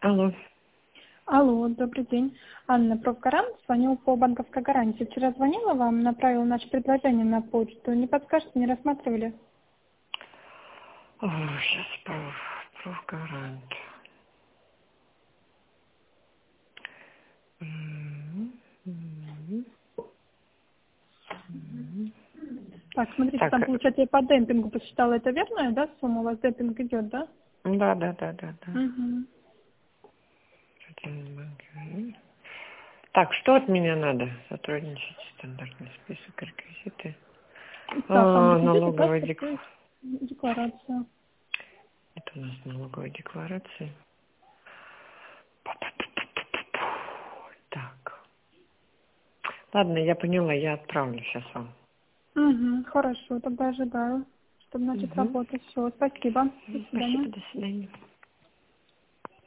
Алло. Алло, добрый день. Анна, профгарант, звоню по банковской гарантии. Вчера звонила вам, направила наше предложение на почту. Не подскажете, не рассматривали? Сейчас профгарант. Так, смотрите, Так, там, получается, я по демпингу посчитала. Это верная, да, сумма? У вас демпинг идет, да? да. Угу. Так, что от меня надо? Сотрудничать, стандартный список, реквизиты. Так, там реквизиты, Налоговая паспорт и декларация. Это у нас налоговая декларация. Так. Ладно, я поняла, я отправлю сейчас вам. Угу, хорошо, тогда ожидаю, чтобы начать Угу. работать. Все, спасибо. До свидания. Спасибо, до свидания.